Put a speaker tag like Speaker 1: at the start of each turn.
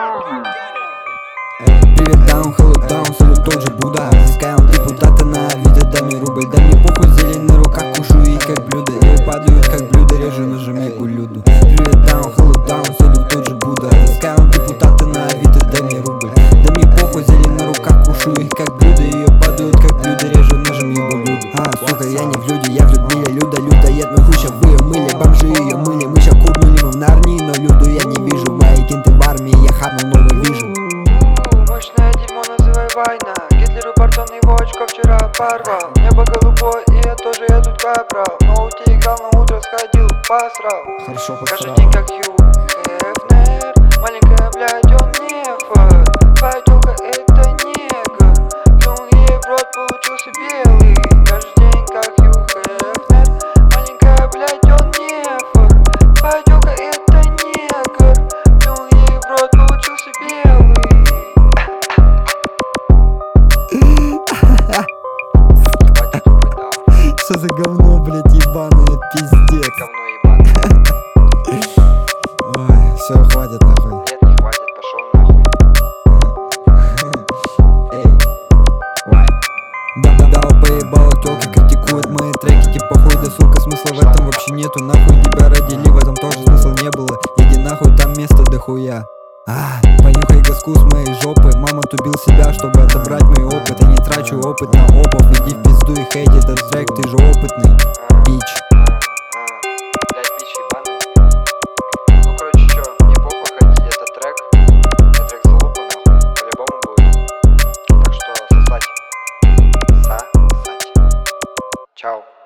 Speaker 1: Привет, даун, hello, даун, салют, тот же Будда. Взыскаем депутаты на виде, дай мне рубль. Дай мне похуй, зелень на руках, кушаю их как блюдо. И падают как блюдо, режу ножами гулюду. Привет, даун, hello, даун, салют, тот же Будда. Взыскаем депутаты на виде, дай мне рубль. Дай мне похуй, зелень на руках, кушаю их как блюдо. И падают как блюдо, режу ножами гулюду. Сука, я не в люди, я в Людмиле. Люда, людоед, мы хуй, вы ее мыли. Бомжи ее мыли, мы ща курнули, мы в Нарнии. Но Люду я не вижу, мои кенты в армии, я хапнул новый вижу.
Speaker 2: Мощное дерьмо, называй война. Гитлеру пардон, его очко вчера порвал. Небо голубое, и я тоже, я тут капрал. Но у тебя играл, на утро сходил, посрал.
Speaker 1: Хорошо
Speaker 2: Каждый
Speaker 1: посрал.
Speaker 2: день как Хью Хефнер. Маленькая, блядь, он нефа. Твоя тёлка это негр. Плюнул ей в рот, получился белый. Каждый день как Хью Хефнер. Маленькая, блядь, он нефа. Твоя тёлка это негр. Плюнул ей в рот, получился белый.
Speaker 1: Что за говно, блядь, ебаное, пиздец.
Speaker 2: Говно ебаное.
Speaker 1: Ой, все, хватит нахуй.
Speaker 2: Нет, не хватит, пошел нахуй.
Speaker 1: Да, поебало, тёлки критикуют мои треки, типа хуй, да сука, смысла в этом вообще нету. Нахуй тебя родили, в этом тоже смысла не было. Иди нахуй, там место дохуя. Понюхай газку с моей жопы. Мама тубил себя, чтобы отобрать мой опыт. Я не трачу опыт на опов. Иди в пизду и хейт этот трек, ты же опытный бич.
Speaker 2: Блять, бич ебаный. Ну, короче, чё, мне похуй ходить этот трек. Это трек залупа, нахуй, по-любому будет. Так что сосать. Сосать. Чао.